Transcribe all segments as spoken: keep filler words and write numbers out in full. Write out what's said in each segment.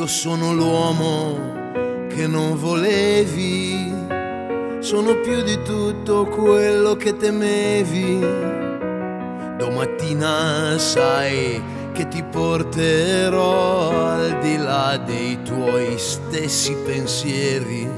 sono l'uomo che non volevi, sono più di tutto quello che temevi. Domattina sai che ti porterò al di là dei tuoi stessi pensieri.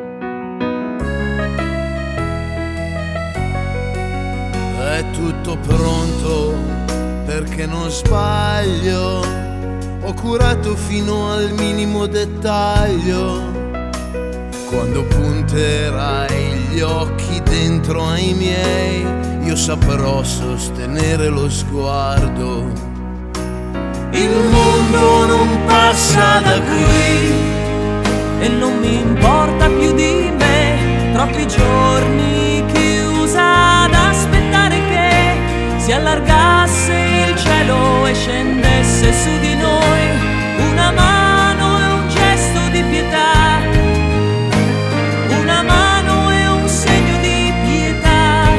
È tutto pronto perché non sbaglio, ho curato fino al minimo dettaglio. Quando punterai gli occhi dentro ai miei, io saprò sostenere lo sguardo. Il mondo non passa da qui e non mi importa più di me. Troppi giorni chiusa ad aspettare che si allargasse il cielo e scendesse su di noi una mano e un gesto di pietà, una mano e un segno di pietà.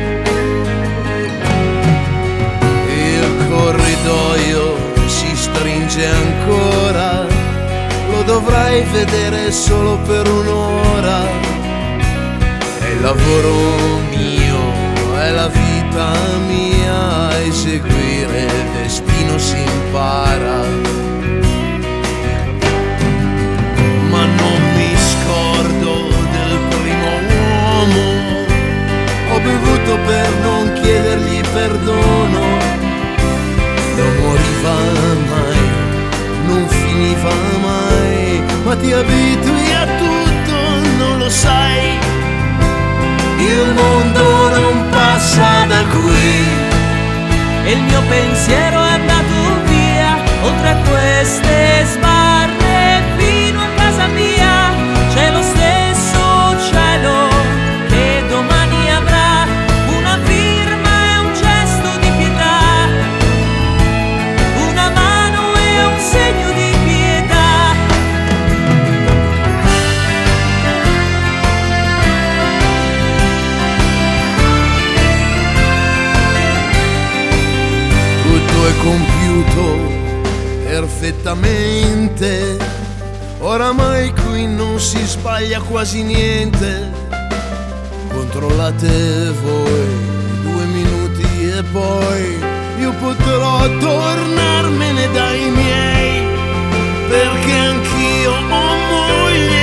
Il corridoio si stringe ancora, lo dovrai vedere solo per un'ora. È il lavoro mio, è la vita mia, a eseguire il destino si impara. Ma non mi scordo del primo uomo, ho bevuto per non chiedergli perdono. Non moriva mai, non finiva mai, ma ti abitui a tutto, non lo sai. Il mondo non passa da qui e il mio pensiero è andato via oltre a queste sbarre fino a casa mia. C'è lo stesso cielo che domani avrà una firma e un gesto di pietà, una mano e un segno di pietà. Tutto è compiuto perfettamente, oramai qui non si sbaglia quasi niente. Controllate voi due minuti e poi io potrò tornarmene dai miei, perché anch'io ho moglie